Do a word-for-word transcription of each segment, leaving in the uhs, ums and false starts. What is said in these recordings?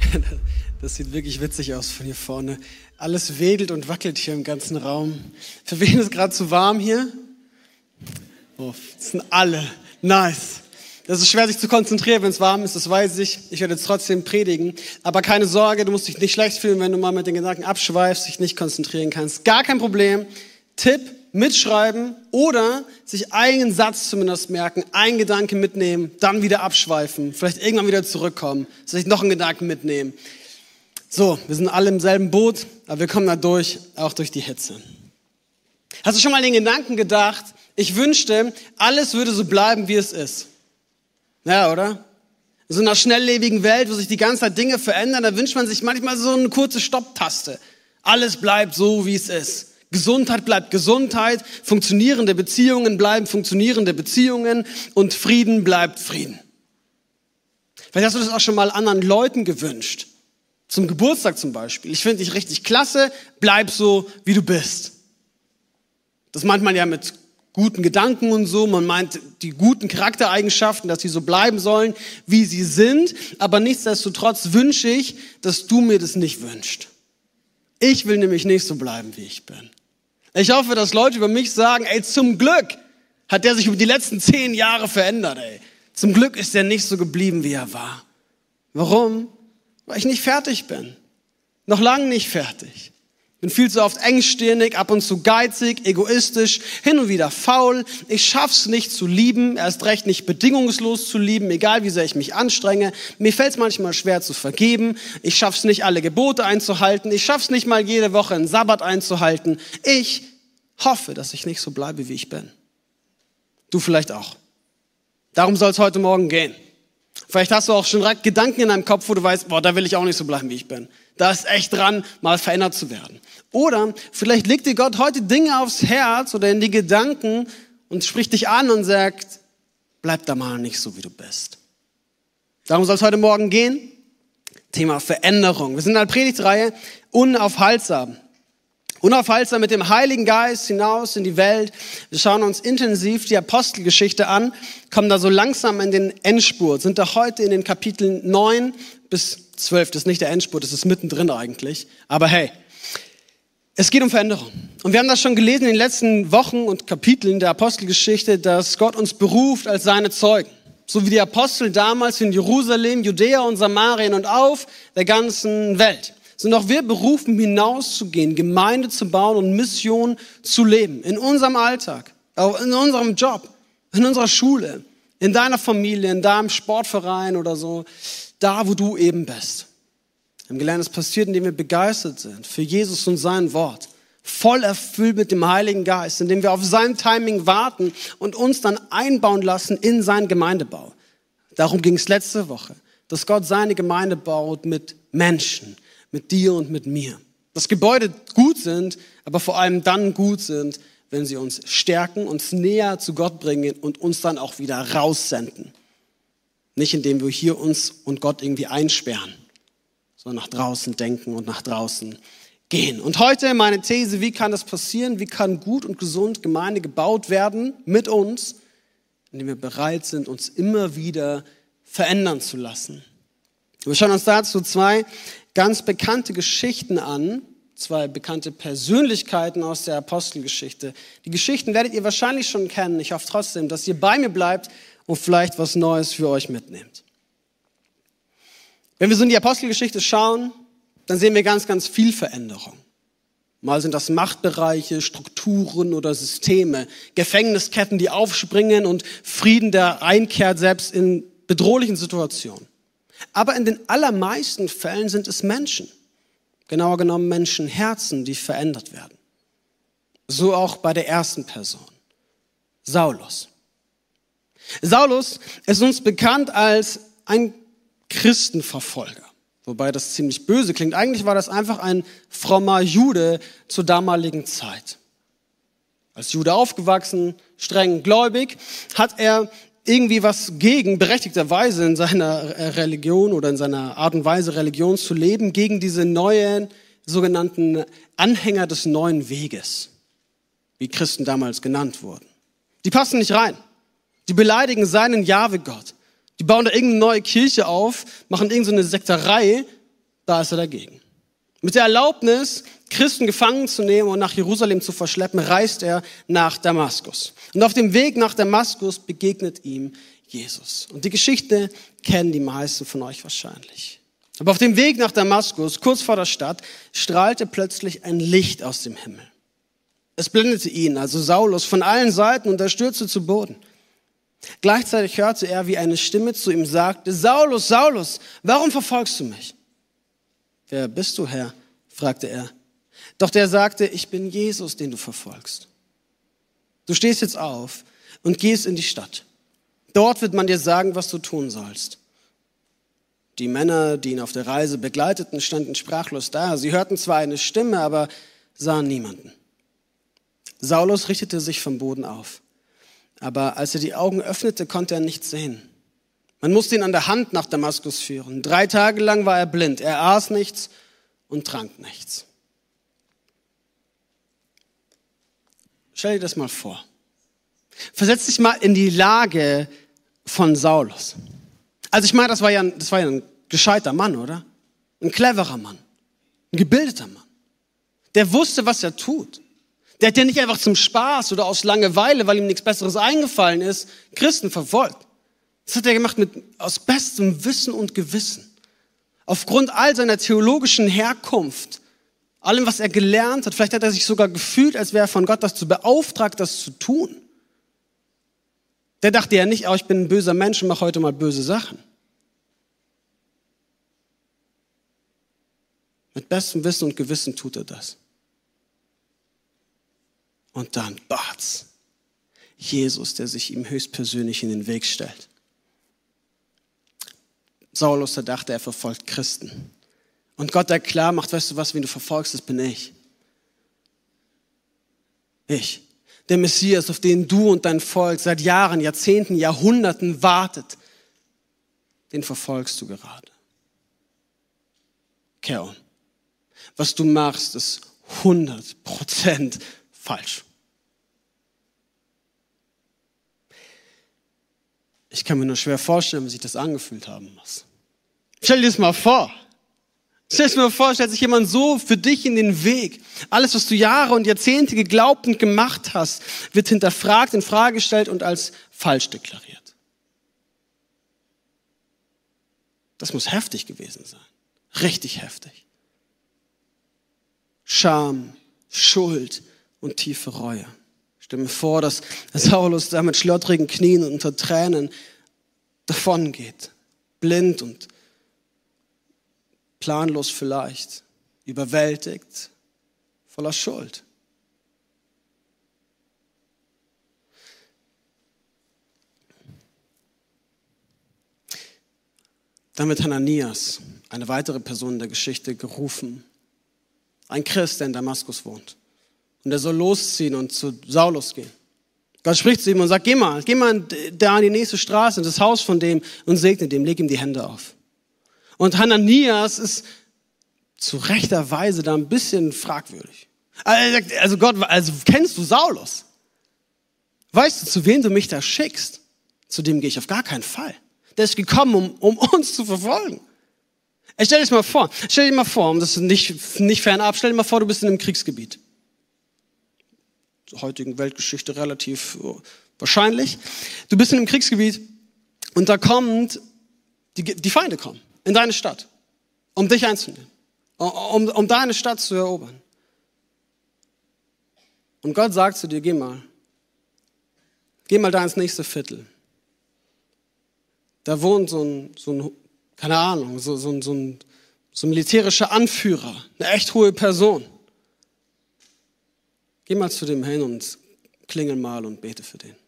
Das sieht wirklich witzig aus von hier vorne. Alles wedelt und wackelt hier im ganzen Raum. Für wen ist gerade zu warm hier? Oh, das sind alle. Nice. Das ist schwer, sich zu konzentrieren, wenn es warm ist, das weiß ich. Ich werde jetzt trotzdem predigen. Aber keine Sorge, du musst dich nicht schlecht fühlen, wenn du mal mit den Gedanken abschweifst, dich nicht konzentrieren kannst. Gar kein Problem. Tipp, mitschreiben oder sich einen Satz zumindest merken, einen Gedanke mitnehmen, dann wieder abschweifen, vielleicht irgendwann wieder zurückkommen, vielleicht noch einen Gedanken mitnehmen. So, wir sind alle im selben Boot, aber wir kommen da durch, auch durch die Hitze. Hast du schon mal den Gedanken gedacht, ich wünschte, alles würde so bleiben, wie es ist? Ja, oder? In so einer schnelllebigen Welt, wo sich die ganze Zeit Dinge verändern, da wünscht man sich manchmal so eine kurze Stopptaste. Alles bleibt so, wie es ist. Gesundheit bleibt Gesundheit, funktionierende Beziehungen bleiben funktionierende Beziehungen und Frieden bleibt Frieden. Vielleicht hast du das auch schon mal anderen Leuten gewünscht. Zum Geburtstag zum Beispiel. Ich finde dich richtig klasse, bleib so, wie du bist. Das meint man ja mit guten Gedanken und so. Man meint die guten Charaktereigenschaften, dass sie so bleiben sollen, wie sie sind. Aber nichtsdestotrotz wünsche ich, dass du mir das nicht wünschst. Ich will nämlich nicht so bleiben, wie ich bin. Ich hoffe, dass Leute über mich sagen, ey, zum Glück hat der sich über die letzten zehn Jahre verändert, ey. Zum Glück ist er nicht so geblieben, wie er war. Warum? Weil ich nicht fertig bin. Noch lange nicht fertig. Bin viel zu oft engstirnig, ab und zu geizig, egoistisch, hin und wieder faul. Ich schaff's nicht zu lieben, erst recht nicht bedingungslos zu lieben, egal wie sehr ich mich anstrenge. Mir fällt's manchmal schwer zu vergeben. Ich schaff's nicht, alle Gebote einzuhalten. Ich schaff's nicht mal jede Woche einen Sabbat einzuhalten. Ich hoffe, dass ich nicht so bleibe, wie ich bin. Du vielleicht auch. Darum soll's heute Morgen gehen. Vielleicht hast du auch schon Gedanken in deinem Kopf, wo du weißt, boah, da will ich auch nicht so bleiben, wie ich bin. Da ist echt dran, mal verändert zu werden. Oder vielleicht legt dir Gott heute Dinge aufs Herz oder in die Gedanken und spricht dich an und sagt, bleib da mal nicht so, wie du bist. Darum soll es heute Morgen gehen. Thema Veränderung. Wir sind in einer Predigtreihe unaufhaltsam. Unaufhaltsam mit dem Heiligen Geist hinaus in die Welt. Wir schauen uns intensiv die Apostelgeschichte an, kommen da so langsam in den Endspurt, sind da heute in den Kapiteln neun bis zwölf. Das ist nicht der Endspurt, das ist mittendrin eigentlich. Aber hey, es geht um Veränderung. Und wir haben das schon gelesen in den letzten Wochen und Kapiteln der Apostelgeschichte, dass Gott uns beruft als seine Zeugen. So wie die Apostel damals in Jerusalem, Judäa und Samarien und auf der ganzen Welt. Sind auch wir berufen, hinauszugehen, Gemeinde zu bauen und Mission zu leben. In unserem Alltag, auch in unserem Job, in unserer Schule, in deiner Familie, in deinem Sportverein oder so, da wo du eben bist. Wir haben gelernt, es passiert, indem wir begeistert sind für Jesus und sein Wort. Voll erfüllt mit dem Heiligen Geist, indem wir auf sein Timing warten und uns dann einbauen lassen in seinen Gemeindebau. Darum ging es letzte Woche, dass Gott seine Gemeinde baut mit Menschen, mit dir und mit mir. Dass Gebäude gut sind, aber vor allem dann gut sind, wenn sie uns stärken, uns näher zu Gott bringen und uns dann auch wieder raussenden. Nicht indem wir hier uns und Gott irgendwie einsperren, sondern nach draußen denken und nach draußen gehen. Und heute meine These, wie kann das passieren? Wie kann gut und gesund Gemeinde gebaut werden mit uns, indem wir bereit sind, uns immer wieder verändern zu lassen? Wir schauen uns dazu zwei ganz bekannte Geschichten an, zwei bekannte Persönlichkeiten aus der Apostelgeschichte. Die Geschichten werdet ihr wahrscheinlich schon kennen. Ich hoffe trotzdem, dass ihr bei mir bleibt und vielleicht was Neues für euch mitnehmt. Wenn wir so in die Apostelgeschichte schauen, dann sehen wir ganz, ganz viel Veränderung. Mal sind das Machtbereiche, Strukturen oder Systeme, Gefängnisketten, die aufspringen und Frieden, der einkehrt, selbst in bedrohlichen Situationen. Aber in den allermeisten Fällen sind es Menschen, genauer genommen Menschenherzen, die verändert werden. So auch bei der ersten Person, Saulus. Saulus ist uns bekannt als ein Christenverfolger, wobei das ziemlich böse klingt. Eigentlich war das einfach ein frommer Jude zur damaligen Zeit. Als Jude aufgewachsen, streng gläubig, hat er irgendwie was gegen, berechtigterweise in seiner Religion oder in seiner Art und Weise Religion zu leben, gegen diese neuen sogenannten Anhänger des neuen Weges, wie Christen damals genannt wurden. Die passen nicht rein. Die beleidigen seinen Jahwe-Gott. Die bauen da irgendeine neue Kirche auf, machen irgendeine Sekterei da ist er dagegen. Mit der Erlaubnis, Christen gefangen zu nehmen und nach Jerusalem zu verschleppen, reist er nach Damaskus. Und auf dem Weg nach Damaskus begegnet ihm Jesus. Und die Geschichte kennen die meisten von euch wahrscheinlich. Aber auf dem Weg nach Damaskus, kurz vor der Stadt, strahlte plötzlich ein Licht aus dem Himmel. Es blendete ihn, also Saulus, von allen Seiten und er stürzte zu Boden. Gleichzeitig hörte er, wie eine Stimme zu ihm sagte, Saulus, Saulus, warum verfolgst du mich? Wer bist du, Herr? Fragte er. Doch der sagte, ich bin Jesus, den du verfolgst. Du stehst jetzt auf und gehst in die Stadt. Dort wird man dir sagen, was du tun sollst. Die Männer, die ihn auf der Reise begleiteten, standen sprachlos da. Sie hörten zwar eine Stimme, aber sahen niemanden. Saulus richtete sich vom Boden auf. Aber als er die Augen öffnete, konnte er nichts sehen. Man musste ihn an der Hand nach Damaskus führen. Drei Tage lang war er blind. Er aß nichts und trank nichts. Stell dir das mal vor. Versetz dich mal in die Lage von Saulus. Also ich meine, das war ja ein, das war ja ein gescheiter Mann, oder? Ein cleverer Mann. Ein gebildeter Mann. Der wusste, was er tut. Der hat ja nicht einfach zum Spaß oder aus Langeweile, weil ihm nichts Besseres eingefallen ist, Christen verfolgt. Das hat er gemacht mit, aus bestem Wissen und Gewissen. Aufgrund all seiner theologischen Herkunft, allem, was er gelernt hat, vielleicht hat er sich sogar gefühlt, als wäre er von Gott dazu beauftragt, das zu tun. Der dachte ja nicht, oh, ich bin ein böser Mensch und mache heute mal böse Sachen. Mit bestem Wissen und Gewissen tut er das. Und dann, batz, Jesus, der sich ihm höchstpersönlich in den Weg stellt. Saulus, der dachte, er verfolgt Christen. Und Gott, der klar macht, weißt du was, wen du verfolgst, das bin ich. Ich, der Messias, auf den du und dein Volk seit Jahren, Jahrzehnten, Jahrhunderten wartet, den verfolgst du gerade. Kehr um. Was du machst, ist hundert Prozent falsch. Ich kann mir nur schwer vorstellen, wie sich das angefühlt haben muss. Stell dir das mal vor. Stell dir das mal vor, stellt sich jemand so für dich in den Weg. Alles, was du Jahre und Jahrzehnte geglaubt und gemacht hast, wird hinterfragt, in Frage gestellt und als falsch deklariert. Das muss heftig gewesen sein. Richtig heftig. Scham, Schuld und tiefe Reue. Stell mir vor, dass Saulus da mit schlottrigen Knien und unter Tränen davongeht. Blind und planlos vielleicht, überwältigt, voller Schuld. Dann wird Hananias, eine weitere Person in der Geschichte, gerufen. Ein Christ, der in Damaskus wohnt. Und er soll losziehen und zu Saulus gehen. Gott spricht zu ihm und sagt, geh mal, geh mal da an die nächste Straße, in das Haus von dem und segne dem, leg ihm die Hände auf. Und Hananias ist zu rechter Weise da ein bisschen fragwürdig. Also Gott, also kennst du Saulus? Weißt du, zu wem du mich da schickst? Zu dem gehe ich auf gar keinen Fall. Der ist gekommen, um, um uns zu verfolgen. Ich stell dir das mal vor, stell dir mal vor, um das nicht, nicht fernab, stell dir mal vor, du bist in einem Kriegsgebiet. Zur heutigen Weltgeschichte relativ wahrscheinlich. Du bist in einem Kriegsgebiet und da kommt, die, die Feinde kommen in deine Stadt, um dich einzunehmen, um, um deine Stadt zu erobern. Und Gott sagt zu dir, geh mal, geh mal da ins nächste Viertel. Da wohnt so ein, so ein keine Ahnung, so, so, so, ein, so ein militärischer Anführer, eine echt hohe Person. Geh mal zu dem hin und klingel mal und bete für den.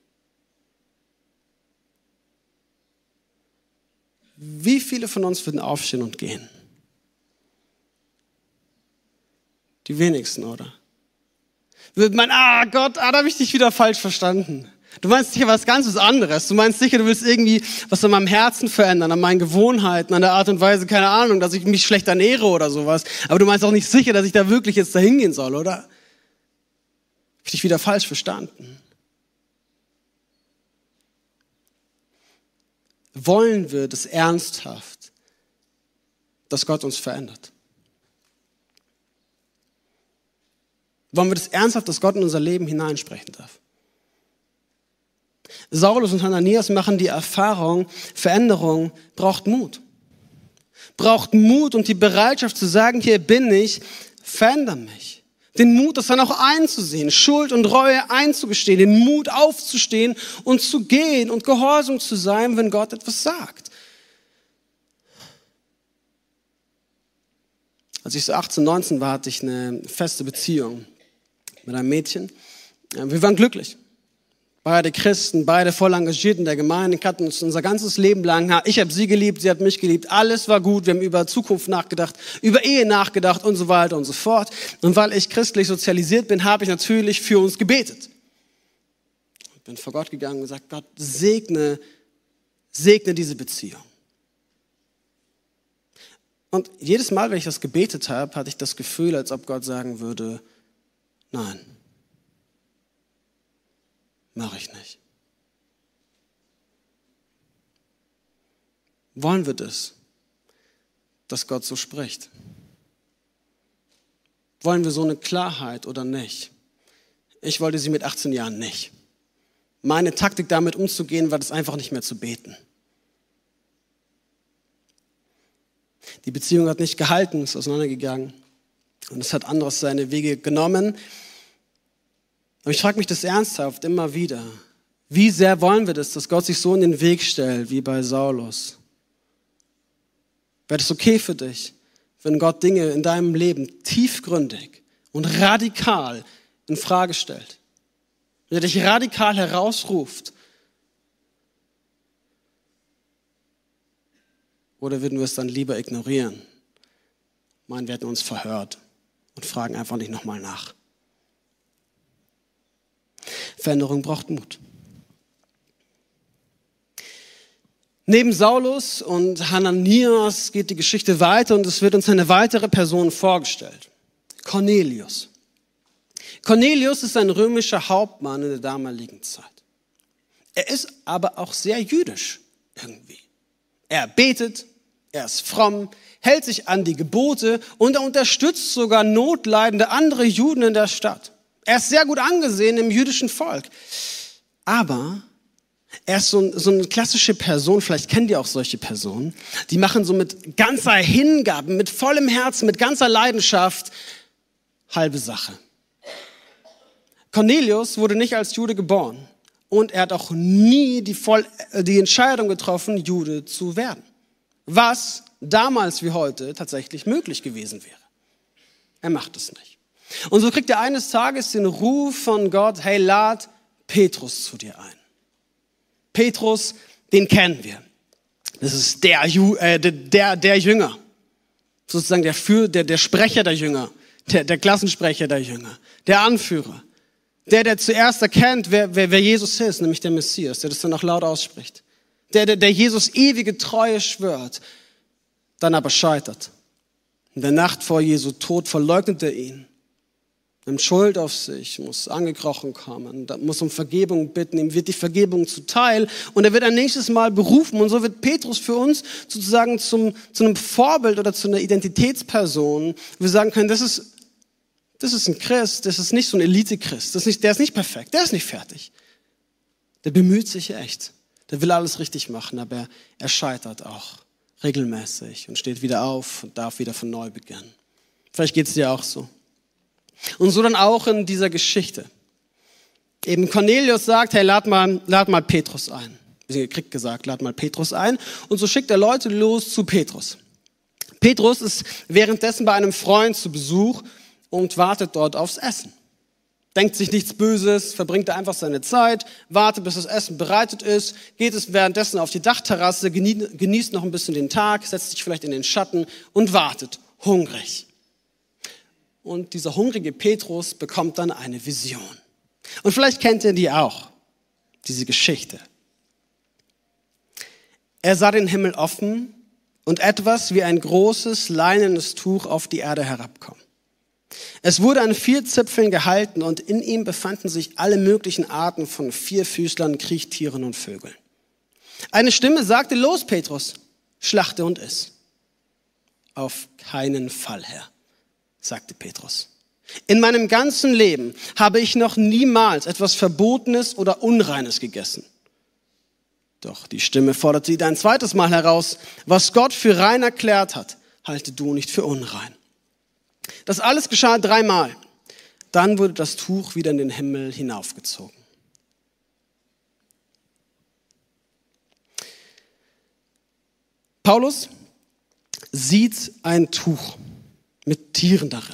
Wie viele von uns würden aufstehen und gehen? Die wenigsten, oder? Würde man, ah Gott, ah, da habe ich dich wieder falsch verstanden. Du meinst sicher was ganz anderes. Du meinst sicher, du willst irgendwie was an meinem Herzen verändern, an meinen Gewohnheiten, an der Art und Weise, keine Ahnung, dass ich mich schlecht ernähre oder sowas. Aber du meinst auch nicht sicher, dass ich da wirklich jetzt dahin gehen soll, oder? Hab ich dich wieder falsch verstanden? Wollen wir das ernsthaft dass Gott uns verändert? Wollen wir das ernsthaft, dass Gott in unser Leben hineinsprechen darf? Saulus und Hananias machen die Erfahrung, Veränderung braucht Mut. Braucht Mut und die Bereitschaft zu sagen, hier bin ich, veränder mich. Den Mut, das dann auch einzusehen, Schuld und Reue einzugestehen, den Mut aufzustehen und zu gehen und gehorsam zu sein, wenn Gott etwas sagt. Als ich so achtzehn, neunzehn war, hatte ich eine feste Beziehung mit einem Mädchen. Wir waren glücklich. Beide Christen, beide voll engagiert in der Gemeinde, wir hatten uns unser ganzes Leben lang, ich habe sie geliebt, sie hat mich geliebt, alles war gut, wir haben über Zukunft nachgedacht, über Ehe nachgedacht und so weiter und so fort. Und weil ich christlich sozialisiert bin, habe ich natürlich für uns gebetet. Ich bin vor Gott gegangen und gesagt, Gott, segne, segne diese Beziehung. Und jedes Mal, wenn ich das gebetet habe, hatte ich das Gefühl, als ob Gott sagen würde, nein. Mache ich nicht. Wollen wir das, dass Gott so spricht? Wollen wir so eine Klarheit oder nicht? Ich wollte sie mit achtzehn Jahren nicht. Meine Taktik damit umzugehen, war das einfach nicht mehr zu beten. Die Beziehung hat nicht gehalten, ist auseinandergegangen und es hat anderes seine Wege genommen. Aber ich frage mich das ernsthaft immer wieder. Wie sehr wollen wir das, dass Gott sich so in den Weg stellt, wie bei Saulus? Wäre das okay für dich, wenn Gott Dinge in deinem Leben tiefgründig und radikal in Frage stellt? Wenn er dich radikal herausruft? Oder würden wir es dann lieber ignorieren? Meinen, wir hätten uns verhört und fragen einfach nicht nochmal nach. Veränderung braucht Mut. Neben Saulus und Hananias geht die Geschichte weiter und es wird uns eine weitere Person vorgestellt. Cornelius. Cornelius ist ein römischer Hauptmann in der damaligen Zeit. Er ist aber auch sehr jüdisch irgendwie. Er betet, er ist fromm, hält sich an die Gebote und er unterstützt sogar notleidende andere Juden in der Stadt. Er ist sehr gut angesehen im jüdischen Volk. Aber er ist so, so eine klassische Person, vielleicht kennt ihr auch solche Personen, die machen so mit ganzer Hingabe, mit vollem Herzen, mit ganzer Leidenschaft halbe Sache. Cornelius wurde nicht als Jude geboren und er hat auch nie die, voll, die Entscheidung getroffen, Jude zu werden. Was damals wie heute tatsächlich möglich gewesen wäre. Er macht es nicht. Und so kriegt er eines Tages den Ruf von Gott, hey, lad Petrus zu dir ein. Petrus, den kennen wir. Das ist der, äh, der, der Jünger. Sozusagen der, Für, der, der Sprecher der Jünger. Der, der Klassensprecher der Jünger. Der Anführer. Der, der zuerst erkennt, wer, wer, wer Jesus ist, nämlich der Messias. Der das dann auch laut ausspricht. Der, der, der Jesus ewige Treue schwört. Dann aber scheitert. In der Nacht vor Jesu Tod verleugnet er ihn. Nimmt Schuld auf sich, muss angekrochen kommen, muss um Vergebung bitten, ihm wird die Vergebung zuteil und er wird ein nächstes Mal berufen und so wird Petrus für uns sozusagen zum, zu einem Vorbild oder zu einer Identitätsperson. Wir sagen können, das ist, das ist ein Christ, das ist nicht so ein Elite-Christ, das ist nicht, der ist nicht perfekt, der ist nicht fertig. Der bemüht sich echt, der will alles richtig machen, aber er, er scheitert auch regelmäßig und steht wieder auf und darf wieder von neu beginnen. Vielleicht geht es dir auch so. Und so dann auch in dieser Geschichte. Eben Cornelius sagt, hey, lad mal, lad mal Petrus ein. Er kriegt gesagt, lad mal Petrus ein. Und so schickt er Leute los zu Petrus. Petrus ist währenddessen bei einem Freund zu Besuch und wartet dort aufs Essen. Denkt sich nichts Böses, verbringt er einfach seine Zeit, wartet, bis das Essen bereitet ist, geht es währenddessen auf die Dachterrasse, genießt noch ein bisschen den Tag, setzt sich vielleicht in den Schatten und wartet, hungrig. Und dieser hungrige Petrus bekommt dann eine Vision. Und vielleicht kennt ihr die auch, diese Geschichte. Er sah den Himmel offen und etwas wie ein großes leinenes Tuch auf die Erde herabkommen. Es wurde an vier Zipfeln gehalten und in ihm befanden sich alle möglichen Arten von Vierfüßlern, Kriechtieren und Vögeln. Eine Stimme sagte, los Petrus, schlachte und iss. auf keinen Fall, Herr, sagte Petrus. In meinem ganzen Leben habe ich noch niemals etwas Verbotenes oder Unreines gegessen. Doch die Stimme forderte ihn ein zweites Mal heraus. Was Gott für rein erklärt hat, halte du nicht für unrein. Das alles geschah dreimal. Dann wurde das Tuch wieder in den Himmel hinaufgezogen. Paulus sieht ein Tuch mit Tieren darin.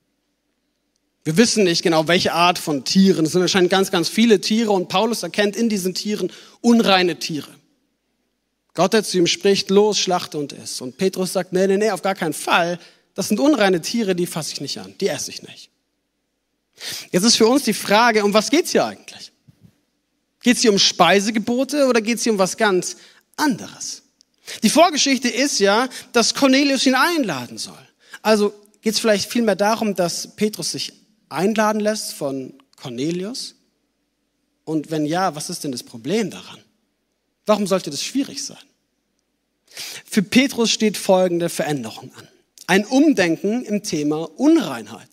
Wir wissen nicht genau, welche Art von Tieren. Es sind anscheinend ganz, ganz viele Tiere und Paulus erkennt in diesen Tieren unreine Tiere. Gott, der zu ihm spricht, los, schlachte und iss. Und Petrus sagt, nee, nee, nee, auf gar keinen Fall. Das sind unreine Tiere, die fasse ich nicht an, die esse ich nicht. Jetzt ist für uns die Frage, um was geht's hier eigentlich? Geht es hier um Speisegebote oder geht es hier um was ganz anderes? Die Vorgeschichte ist ja, dass Cornelius ihn einladen soll. Also geht es vielleicht vielmehr darum, dass Petrus sich einladen lässt von Cornelius? Und wenn ja, was ist denn das Problem daran? Warum sollte das schwierig sein? Für Petrus steht folgende Veränderung an. Ein Umdenken im Thema Unreinheit.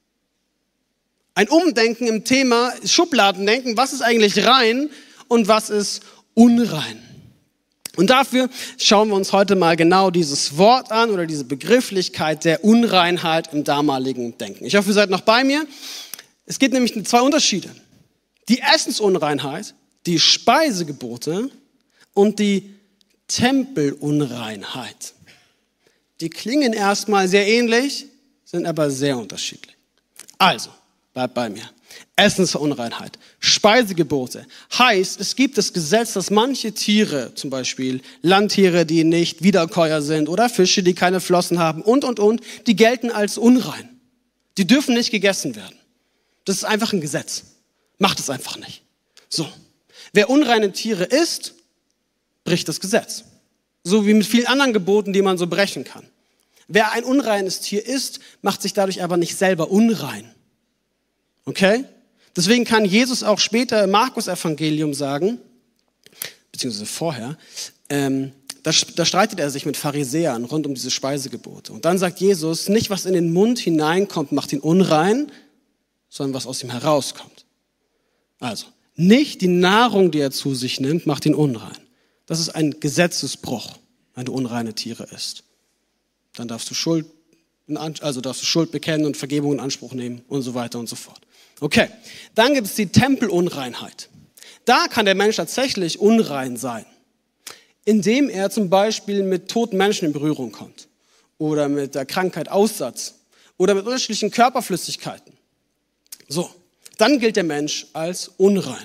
Ein Umdenken im Thema Schubladendenken, was ist eigentlich rein und was ist unrein. Und dafür schauen wir uns heute mal genau dieses Wort an oder diese Begrifflichkeit der Unreinheit im damaligen Denken. Ich hoffe, ihr seid noch bei mir. Es gibt nämlich zwei Unterschiede. Die Essensunreinheit, die Speisegebote und die Tempelunreinheit. Die klingen erstmal sehr ähnlich, sind aber sehr unterschiedlich. Also, bleibt bei mir. Essensunreinheit, Speisegebote. Heißt, es gibt das Gesetz, dass manche Tiere, zum Beispiel Landtiere, die nicht Wiederkäuer sind oder Fische, die keine Flossen haben und, und, und, die gelten als unrein. Die dürfen nicht gegessen werden. Das ist einfach ein Gesetz. Macht es einfach nicht. So. Wer unreine Tiere isst, bricht das Gesetz. So wie mit vielen anderen Geboten, die man so brechen kann. Wer ein unreines Tier isst, macht sich dadurch aber nicht selber unrein. Okay? Deswegen kann Jesus auch später im Markus-Evangelium sagen, beziehungsweise vorher, ähm, da, da streitet er sich mit Pharisäern rund um diese Speisegebote. Und dann sagt Jesus, nicht was in den Mund hineinkommt, macht ihn unrein, sondern was aus ihm herauskommt. Also, nicht die Nahrung, die er zu sich nimmt, macht ihn unrein. Das ist ein Gesetzesbruch, wenn du unreine Tiere isst. Dann darfst du Schuld, also darfst du Schuld bekennen und Vergebung in Anspruch nehmen und so weiter und so fort. Okay, dann gibt es die Tempelunreinheit. Da kann der Mensch tatsächlich unrein sein, indem er zum Beispiel mit toten Menschen in Berührung kommt oder mit der Krankheit Aussatz oder mit unterschiedlichen Körperflüssigkeiten. So, dann gilt der Mensch als unrein.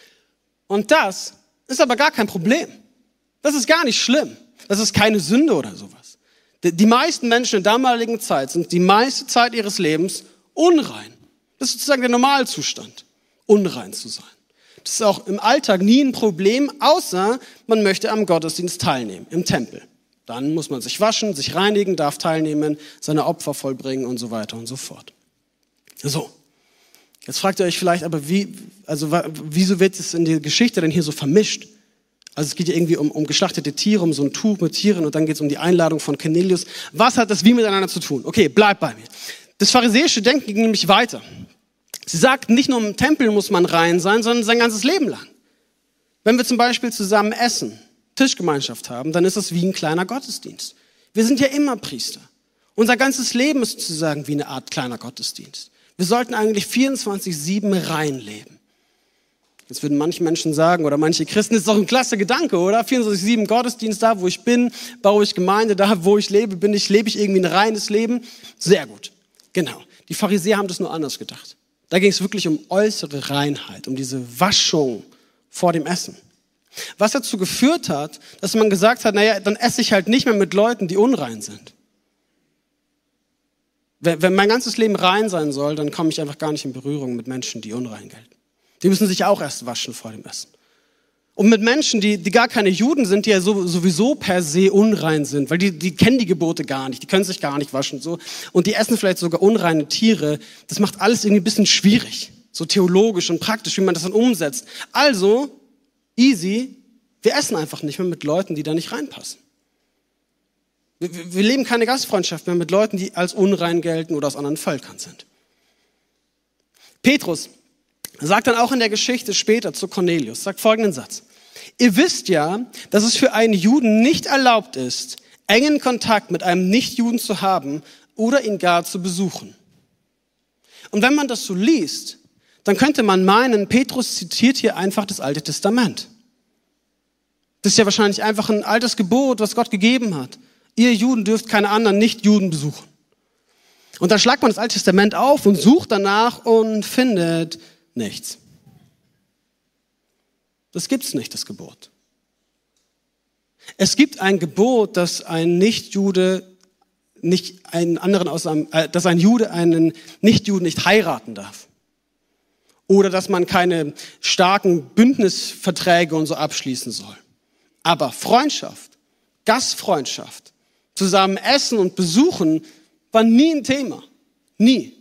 Und das ist aber gar kein Problem. Das ist gar nicht schlimm. Das ist keine Sünde oder sowas. Die meisten Menschen in der damaligen Zeit sind die meiste Zeit ihres Lebens unrein. Das ist sozusagen der Normalzustand, unrein zu sein. Das ist auch im Alltag nie ein Problem, außer man möchte am Gottesdienst teilnehmen, im Tempel. Dann muss man sich waschen, sich reinigen, darf teilnehmen, seine Opfer vollbringen und so weiter und so fort. So, jetzt fragt ihr euch vielleicht, aber wie, also wieso wird es in der Geschichte denn hier so vermischt? Also es geht ja irgendwie um, um geschlachtete Tiere, um so ein Tuch mit Tieren und dann geht es um die Einladung von Cornelius. Was hat das wie miteinander zu tun? Okay, bleibt bei mir. Das pharisäische Denken ging nämlich weiter. Sie sagten, nicht nur im Tempel muss man rein sein, sondern sein ganzes Leben lang. Wenn wir zum Beispiel zusammen essen, Tischgemeinschaft haben, dann ist das wie ein kleiner Gottesdienst. Wir sind ja immer Priester. Unser ganzes Leben ist sozusagen wie eine Art kleiner Gottesdienst. Wir sollten eigentlich vierundzwanzig sieben rein leben. Jetzt würden manche Menschen sagen, oder manche Christen, das ist doch ein klasse Gedanke, oder? vierundzwanzig sieben Gottesdienst, da wo ich bin, baue ich Gemeinde, da wo ich lebe, bin ich, lebe ich irgendwie ein reines Leben. Sehr gut, genau. Die Pharisäer haben das nur anders gedacht. Da ging es wirklich um äußere Reinheit, um diese Waschung vor dem Essen. Was dazu geführt hat, dass man gesagt hat, naja, dann esse ich halt nicht mehr mit Leuten, die unrein sind. Wenn mein ganzes Leben rein sein soll, dann komme ich einfach gar nicht in Berührung mit Menschen, die unrein gelten. Die müssen sich auch erst waschen vor dem Essen. Und mit Menschen, die, die gar keine Juden sind, die ja so, sowieso per se unrein sind, weil die, die kennen die Gebote gar nicht, die können sich gar nicht waschen. So. Und die essen vielleicht sogar unreine Tiere. Das macht alles irgendwie ein bisschen schwierig, so theologisch und praktisch, wie man das dann umsetzt. Also, easy, wir essen einfach nicht mehr mit Leuten, die da nicht reinpassen. Wir, wir leben keine Gastfreundschaft mehr mit Leuten, die als unrein gelten oder aus anderen Völkern sind. Petrus sagt dann auch in der Geschichte später zu Cornelius, sagt folgenden Satz. Ihr wisst ja, dass es für einen Juden nicht erlaubt ist, engen Kontakt mit einem Nichtjuden zu haben oder ihn gar zu besuchen. Und wenn man das so liest, dann könnte man meinen, Petrus zitiert hier einfach das Alte Testament. Das ist ja wahrscheinlich einfach ein altes Gebot, was Gott gegeben hat. Ihr Juden dürft keine anderen Nicht-Juden besuchen. Und dann schlagt man das Alte Testament auf und sucht danach und findet nichts. Das gibt's nicht, das Gebot. Es gibt ein Gebot, dass ein Nichtjude nicht einen anderen aus einem, äh, dass ein Jude einen Nichtjuden nicht heiraten darf. Oder dass man keine starken Bündnisverträge und so abschließen soll. Aber Freundschaft, Gastfreundschaft, zusammen essen und besuchen, war nie ein Thema. Nie.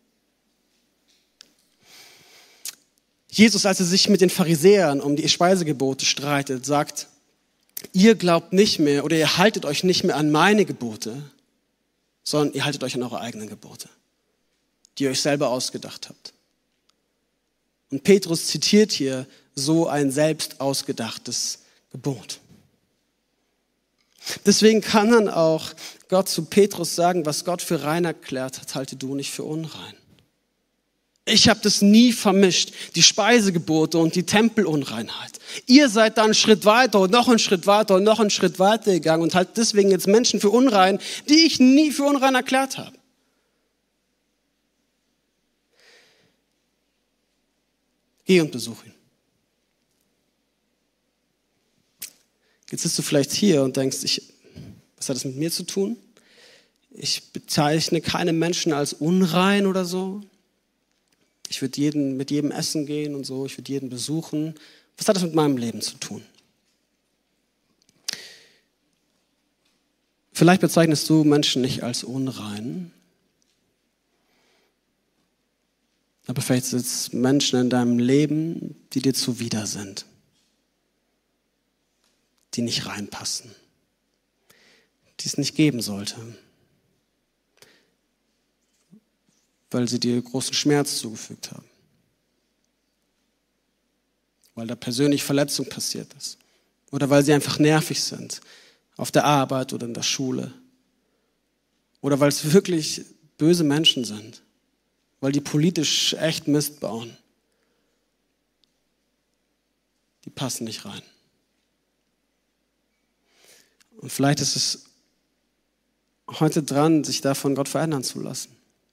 Jesus, als er sich mit den Pharisäern um die Speisegebote streitet, sagt, ihr glaubt nicht mehr oder ihr haltet euch nicht mehr an meine Gebote, sondern ihr haltet euch an eure eigenen Gebote, die ihr euch selber ausgedacht habt. Und Petrus zitiert hier so ein selbst ausgedachtes Gebot. Deswegen kann dann auch Gott zu Petrus sagen, was Gott für rein erklärt hat, halte du nicht für unrein. Ich habe das nie vermischt, die Speisegebote und die Tempelunreinheit. Ihr seid dann einen Schritt weiter und noch einen Schritt weiter und noch einen Schritt weiter gegangen und haltet deswegen jetzt Menschen für unrein, die ich nie für unrein erklärt habe. Geh und besuch ihn. Jetzt sitzt du vielleicht hier und denkst, ich, was hat das mit mir zu tun? Ich bezeichne keine Menschen als unrein oder so. Ich würde jeden, mit jedem essen gehen und so, ich würde jeden besuchen. Was hat das mit meinem Leben zu tun? Vielleicht bezeichnest du Menschen nicht als unrein, aber vielleicht sind es Menschen in deinem Leben, die dir zuwider sind, die nicht reinpassen, die es nicht geben sollte, weil sie dir großen Schmerz zugefügt haben, weil da persönlich Verletzung passiert ist oder weil sie einfach nervig sind auf der Arbeit oder in der Schule oder weil es wirklich böse Menschen sind, weil die politisch echt Mist bauen. Die passen nicht rein. Und vielleicht ist es heute dran, sich da von Gott verändern zu lassen.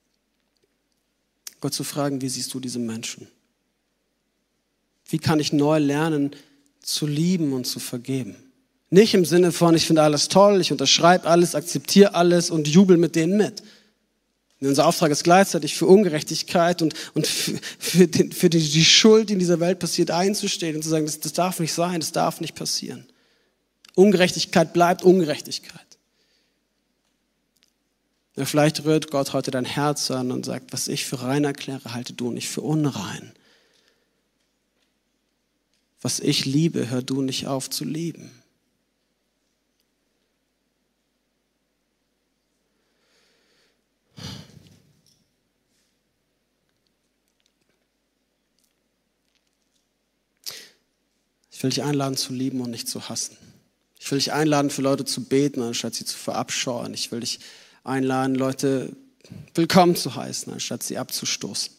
Gott zu fragen, wie siehst du diese Menschen? Wie kann ich neu lernen, zu lieben und zu vergeben? Nicht im Sinne von, ich finde alles toll, ich unterschreibe alles, akzeptiere alles und jubel mit denen mit. Und unser Auftrag ist gleichzeitig für Ungerechtigkeit und, und für, für, den, für die, die Schuld, die in dieser Welt passiert, einzustehen und zu sagen, das, das darf nicht sein, das darf nicht passieren. Ungerechtigkeit bleibt Ungerechtigkeit. Ja, vielleicht rührt Gott heute dein Herz an und sagt, was ich für rein erkläre, halte du nicht für unrein. Was ich liebe, hör du nicht auf zu lieben. Ich will dich einladen zu lieben und nicht zu hassen. Ich will dich einladen, für Leute zu beten, anstatt sie zu verabscheuen. Ich will dich einladen, Leute willkommen zu heißen, anstatt sie abzustoßen.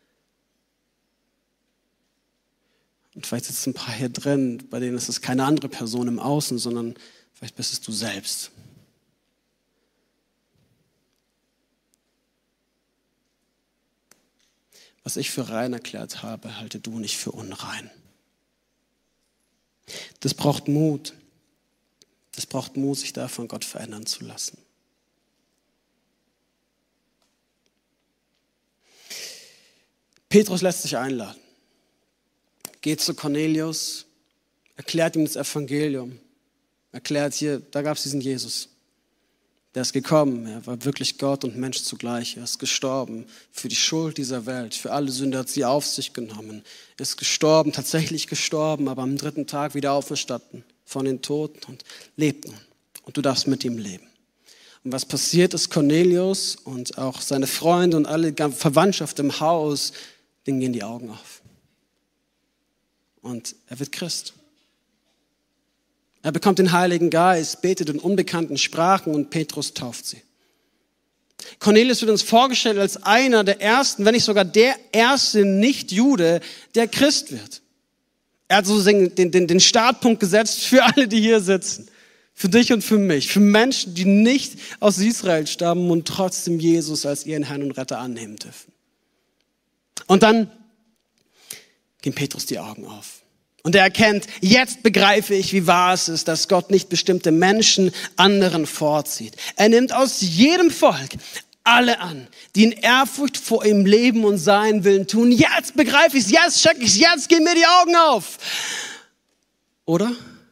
Und vielleicht sitzen ein paar hier drin, bei denen ist es keine andere Person im Außen, sondern vielleicht bist es du selbst. Was ich für rein erklärt habe, halte du nicht für unrein. Das braucht Mut. Das braucht Mut, sich da von Gott verändern zu lassen. Petrus lässt sich einladen. Geht zu Cornelius, erklärt ihm das Evangelium. Erklärt hier, da gab es diesen Jesus. Der ist gekommen, er war wirklich Gott und Mensch zugleich. Er ist gestorben für die Schuld dieser Welt, für alle Sünde hat sie auf sich genommen. Er ist gestorben, tatsächlich gestorben, aber am dritten Tag wieder auferstanden von den Toten und lebt nun. Und du darfst mit ihm leben. Und was passiert ist, Cornelius und auch seine Freunde und alle Verwandtschaft im Haus, denen gehen die Augen auf. Und er wird Christ. Er bekommt den Heiligen Geist, betet in unbekannten Sprachen und Petrus tauft sie. Cornelius wird uns vorgestellt als einer der ersten, wenn nicht sogar der erste Nicht-Jude, der Christ wird. Er hat so den, den, den Startpunkt gesetzt für alle, die hier sitzen. Für dich und für mich. Für Menschen, die nicht aus Israel stammen und trotzdem Jesus als ihren Herrn und Retter annehmen dürfen. Und dann gehen Petrus die Augen auf. Und er erkennt, jetzt begreife ich, wie wahr es ist, dass Gott nicht bestimmte Menschen anderen vorzieht. Er nimmt aus jedem Volk alle an, die in Ehrfurcht vor ihm leben und seinen Willen tun. Jetzt begreife ich es, jetzt check ich es, jetzt gehen mir die Augen auf. Oder?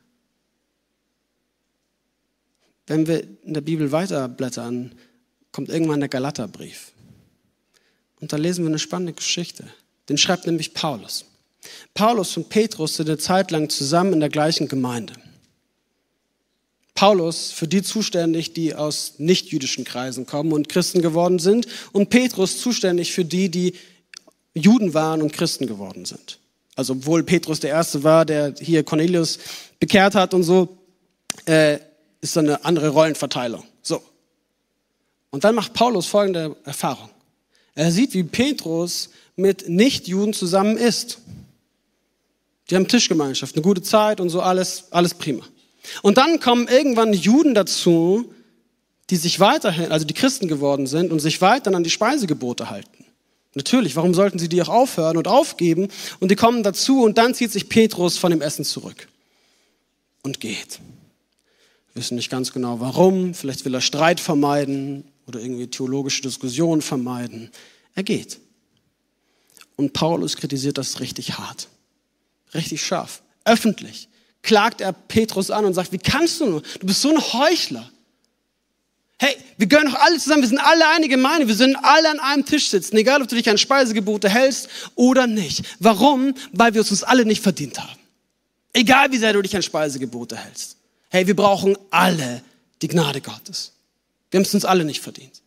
Wenn wir in der Bibel weiterblättern, kommt irgendwann der Galaterbrief. Und da lesen wir eine spannende Geschichte. Den schreibt nämlich Paulus. Paulus und Petrus sind eine Zeit lang zusammen in der gleichen Gemeinde. Paulus für die zuständig, die aus nichtjüdischen Kreisen kommen und Christen geworden sind, und Petrus zuständig für die, die Juden waren und Christen geworden sind. Also obwohl Petrus der Erste war, der hier Cornelius bekehrt hat und so, äh, ist da eine andere Rollenverteilung. So. Und dann macht Paulus folgende Erfahrung. Er sieht, wie Petrus mit Nichtjuden zusammen isst. Die haben Tischgemeinschaft, eine gute Zeit und so, alles, alles prima. Und dann kommen irgendwann Juden dazu, die sich weiterhin, also die Christen geworden sind und sich weiterhin an die Speisegebote halten. Natürlich, warum sollten sie die auch aufhören und aufgeben? Und die kommen dazu und dann zieht sich Petrus von dem Essen zurück und geht. Wir wissen nicht ganz genau warum, vielleicht will er Streit vermeiden oder irgendwie theologische Diskussionen vermeiden. Er geht. Und Paulus kritisiert das richtig hart. Richtig scharf. Öffentlich klagt er Petrus an und sagt, wie kannst du nur? Du bist so ein Heuchler. Hey, wir gehören doch alle zusammen, wir sind alle eine Gemeinde, wir sind alle an einem Tisch sitzen, egal ob du dich an Speisegebote hältst oder nicht. Warum? Weil wir es uns alle nicht verdient haben. Egal wie sehr du dich an Speisegebote hältst. Hey, wir brauchen alle die Gnade Gottes. Wir haben es uns alle nicht verdient.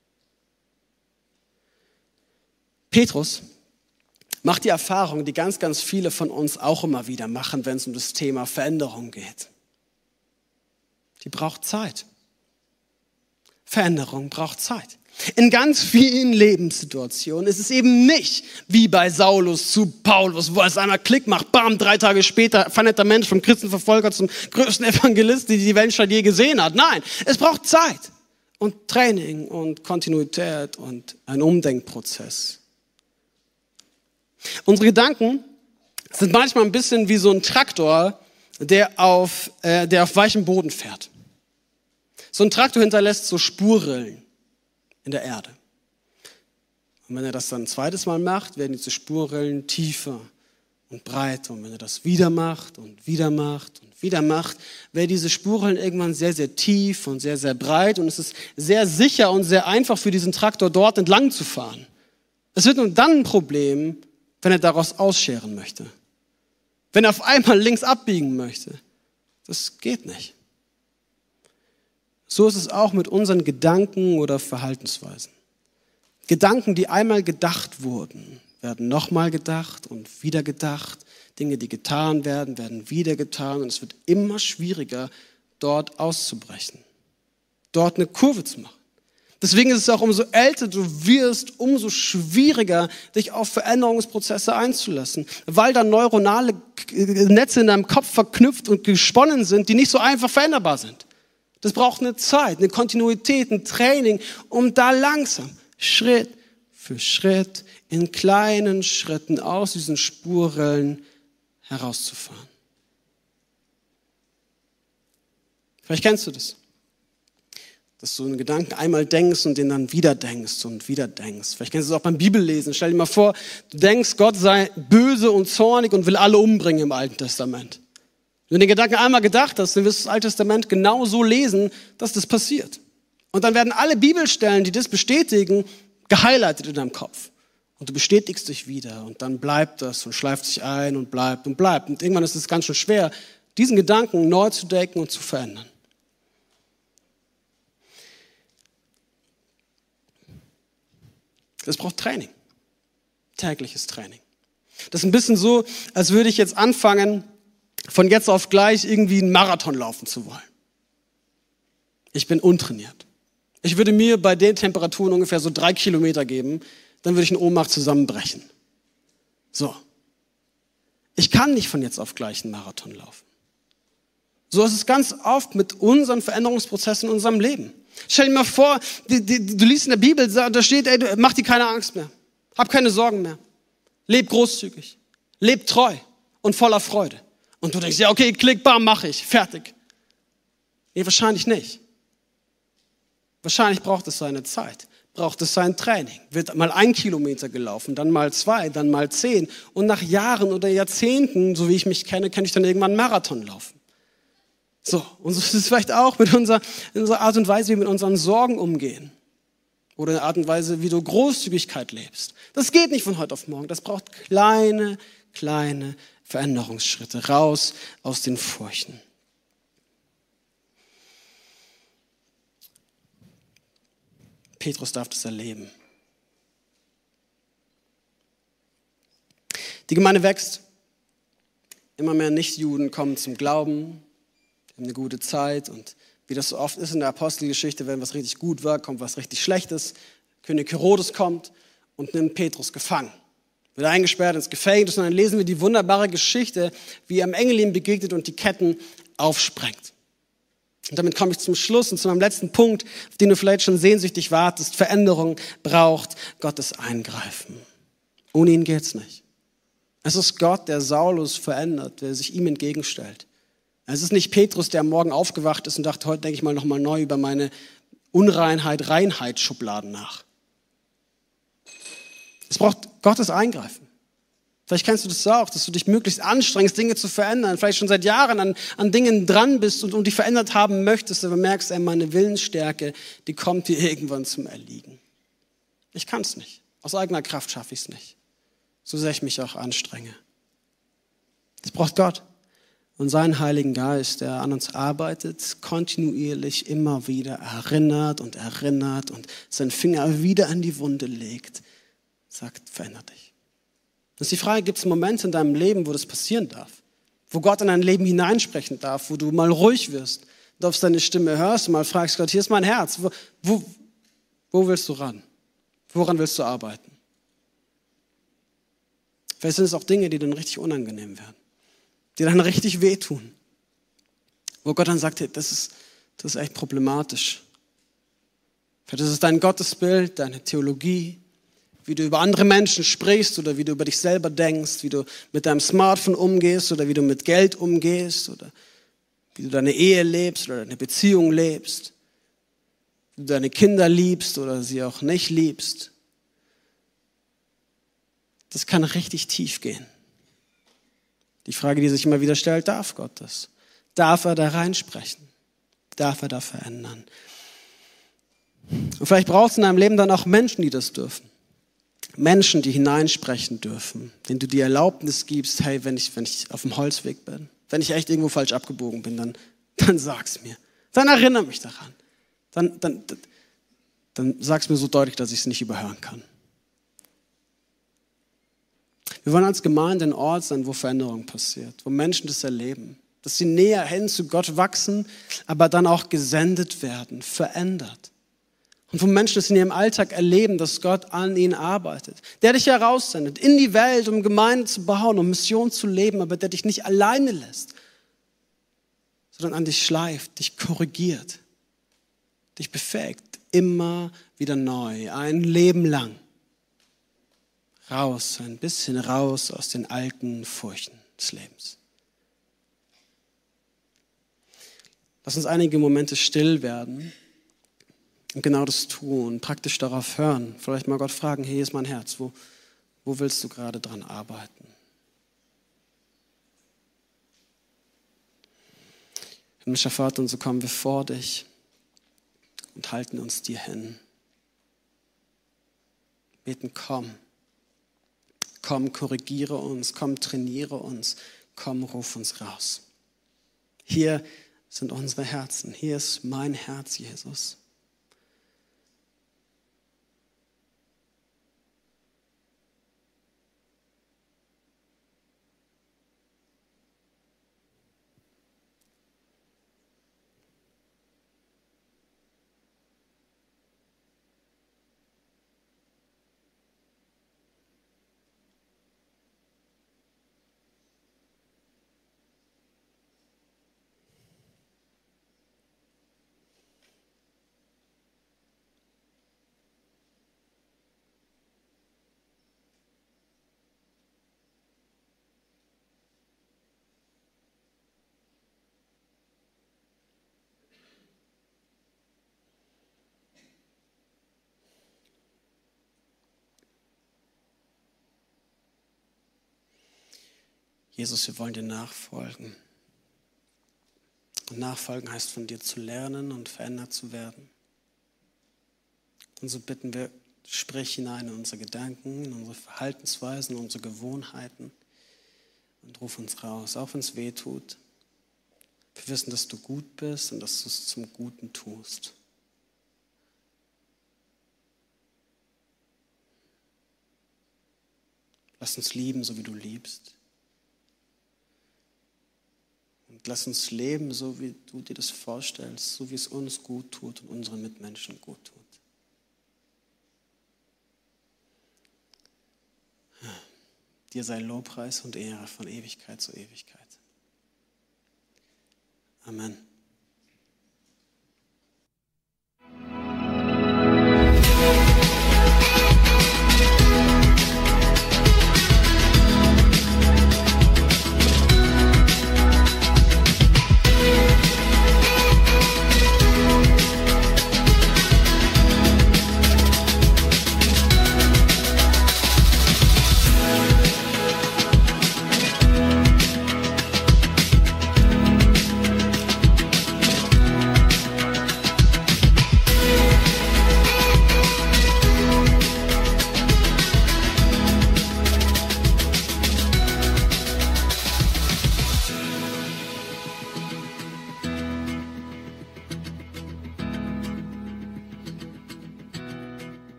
Petrus macht die Erfahrung, die ganz, ganz viele von uns auch immer wieder machen, wenn es um das Thema Veränderung geht. Die braucht Zeit. Veränderung braucht Zeit. In ganz vielen Lebenssituationen ist es eben nicht wie bei Saulus zu Paulus, wo es einmal Klick macht, bam, drei Tage später, vernetter Mensch, vom Christenverfolger zum größten Evangelist, die die Menschheit je gesehen hat. Nein, es braucht Zeit und Training und Kontinuität und ein Umdenkprozess. Unsere Gedanken sind manchmal ein bisschen wie so ein Traktor, der auf, äh, der auf weichem Boden fährt. So ein Traktor hinterlässt so Spurrillen in der Erde. Und wenn er das dann ein zweites Mal macht, werden diese Spurrillen tiefer und breiter. Und wenn er das wieder macht und wieder macht und wieder macht, werden diese Spurrillen irgendwann sehr, sehr tief und sehr, sehr breit. Und es ist sehr sicher und sehr einfach für diesen Traktor dort entlang zu fahren. Es wird nur dann ein Problem, wenn er daraus ausscheren möchte. Wenn er auf einmal links abbiegen möchte. Das geht nicht. So ist es auch mit unseren Gedanken oder Verhaltensweisen. Gedanken, die einmal gedacht wurden, werden nochmal gedacht und wieder gedacht. Dinge, die getan werden, werden wieder getan. Und es wird immer schwieriger, dort auszubrechen. Dort eine Kurve zu machen. Deswegen ist es auch, umso älter du wirst, umso schwieriger, dich auf Veränderungsprozesse einzulassen. Weil da neuronale Netze in deinem Kopf verknüpft und gesponnen sind, die nicht so einfach veränderbar sind. Das braucht eine Zeit, eine Kontinuität, ein Training, um da langsam, Schritt für Schritt, in kleinen Schritten aus diesen Spurrillen herauszufahren. Vielleicht kennst du das. Dass du einen Gedanken einmal denkst und den dann wieder denkst und wieder denkst. Vielleicht kennst du es auch beim Bibellesen. Stell dir mal vor, du denkst, Gott sei böse und zornig und will alle umbringen im Alten Testament. Wenn du den Gedanken einmal gedacht hast, dann wirst du das Alte Testament genau so lesen, dass das passiert. Und dann werden alle Bibelstellen, die das bestätigen, gehighlightet in deinem Kopf. Und du bestätigst dich wieder und dann bleibt das und schleift sich ein und bleibt und bleibt. Und irgendwann ist es ganz schön schwer, diesen Gedanken neu zu denken und zu verändern. Das braucht Training. Tägliches Training. Das ist ein bisschen so, als würde ich jetzt anfangen, von jetzt auf gleich irgendwie einen Marathon laufen zu wollen. Ich bin untrainiert. Ich würde mir bei den Temperaturen ungefähr so drei Kilometer geben, dann würde ich in Ohnmacht zusammenbrechen. So. Ich kann nicht von jetzt auf gleich einen Marathon laufen. So ist es ganz oft mit unseren Veränderungsprozessen in unserem Leben. Stell dir mal vor, die, die, du liest in der Bibel, da steht, ey, mach dir keine Angst mehr. Hab keine Sorgen mehr. Leb großzügig. Leb treu und voller Freude. Und du denkst, ja, okay, klick, bam, mach ich. Fertig. Nee, wahrscheinlich nicht. Wahrscheinlich braucht es seine Zeit. Braucht es sein Training. Wird mal ein Kilometer gelaufen, dann mal zwei, dann mal zehn. Und nach Jahren oder Jahrzehnten, so wie ich mich kenne, kann ich dann irgendwann einen Marathon laufen. So, und so ist es vielleicht auch mit unserer, unserer Art und Weise, wie wir mit unseren Sorgen umgehen. Oder in der Art und Weise, wie du Großzügigkeit lebst. Das geht nicht von heute auf morgen. Das braucht kleine, kleine Veränderungsschritte. Raus aus den Furchen. Petrus darf das erleben. Die Gemeinde wächst. Immer mehr Nichtjuden kommen zum Glauben. Haben eine gute Zeit. Und wie das so oft ist in der Apostelgeschichte, wenn was richtig gut war, kommt was richtig Schlechtes. König Herodes kommt und nimmt Petrus gefangen. Wird eingesperrt ins Gefängnis und dann lesen wir die wunderbare Geschichte, wie er einem Engel ihm begegnet und die Ketten aufsprengt. Und damit komme ich zum Schluss und zu meinem letzten Punkt, auf den du vielleicht schon sehnsüchtig wartest. Veränderung braucht Gottes Eingreifen. Ohne ihn geht's nicht. Es ist Gott, der Saulus verändert, der sich ihm entgegenstellt. Es ist nicht Petrus, der am Morgen aufgewacht ist und dachte, heute denke ich mal nochmal neu über meine Unreinheit, Reinheit-Schubladen nach. Es braucht Gottes Eingreifen. Vielleicht kennst du das auch, dass du dich möglichst anstrengst, Dinge zu verändern. Vielleicht schon seit Jahren an, an Dingen dran bist und, und die verändert haben möchtest, aber merkst, ey, meine Willensstärke, die kommt dir irgendwann zum Erliegen. Ich kann es nicht. Aus eigener Kraft schaffe ich es nicht. So sehr ich mich auch anstrenge. Es braucht Gott und seinen Heiligen Geist, der an uns arbeitet, kontinuierlich immer wieder erinnert und erinnert und seinen Finger wieder an die Wunde legt. Sagt, veränder dich. Das ist die Frage, gibt es Momente in deinem Leben, wo das passieren darf? Wo Gott in dein Leben hineinsprechen darf, wo du mal ruhig wirst, du auf seine Stimme hörst und mal fragst, Gott, hier ist mein Herz. Wo, wo, wo willst du ran? Woran willst du arbeiten? Vielleicht sind es auch Dinge, die dann richtig unangenehm werden, die dann richtig wehtun. Wo Gott dann sagt, hey, das ist, das ist echt problematisch. Vielleicht ist es dein Gottesbild, deine Theologie, wie du über andere Menschen sprichst oder wie du über dich selber denkst, wie du mit deinem Smartphone umgehst oder wie du mit Geld umgehst oder wie du deine Ehe lebst oder deine Beziehung lebst, wie du deine Kinder liebst oder sie auch nicht liebst. Das kann richtig tief gehen. Die Frage, die sich immer wieder stellt, darf Gott das? Darf er da reinsprechen? Darf er da verändern? Und vielleicht braucht es in deinem Leben dann auch Menschen, die das dürfen. Menschen, die hineinsprechen dürfen, denen du die Erlaubnis gibst, hey, wenn ich, wenn ich auf dem Holzweg bin, wenn ich echt irgendwo falsch abgebogen bin, dann, dann sag's mir. Dann erinnere mich daran. Dann, dann, dann, dann sag's mir so deutlich, dass ich es nicht überhören kann. Wir wollen als Gemeinde ein Ort sein, wo Veränderung passiert, wo Menschen das erleben, dass sie näher hin zu Gott wachsen, aber dann auch gesendet werden, verändert. Und wo Menschen es in ihrem Alltag erleben, dass Gott an ihnen arbeitet. Der dich heraussendet in die Welt, um Gemeinde zu bauen, um Mission zu leben, aber der dich nicht alleine lässt, sondern an dich schleift, dich korrigiert, dich befähigt, immer wieder neu, ein Leben lang. Raus, ein bisschen raus aus den alten Furchen des Lebens. Lass uns einige Momente still werden. Und genau das tun, praktisch darauf hören. Vielleicht mal Gott fragen, hey, hier ist mein Herz, wo, wo willst du gerade dran arbeiten? Himmlischer Vater, und so kommen wir vor dich und halten uns dir hin. Beten, komm. Komm, korrigiere uns, komm, trainiere uns, komm, ruf uns raus. Hier sind unsere Herzen, hier ist mein Herz, Jesus. Jesus, wir wollen dir nachfolgen. Und nachfolgen heißt, von dir zu lernen und verändert zu werden. Und so bitten wir, sprich hinein in unsere Gedanken, in unsere Verhaltensweisen, in unsere Gewohnheiten und ruf uns raus, auch wenn es weh tut. Wir wissen, dass du gut bist und dass du es zum Guten tust. Lass uns lieben, so wie du liebst. Und lass uns leben, so wie du dir das vorstellst, so wie es uns gut tut und unseren Mitmenschen gut tut. Dir sei Lobpreis und Ehre von Ewigkeit zu Ewigkeit. Amen.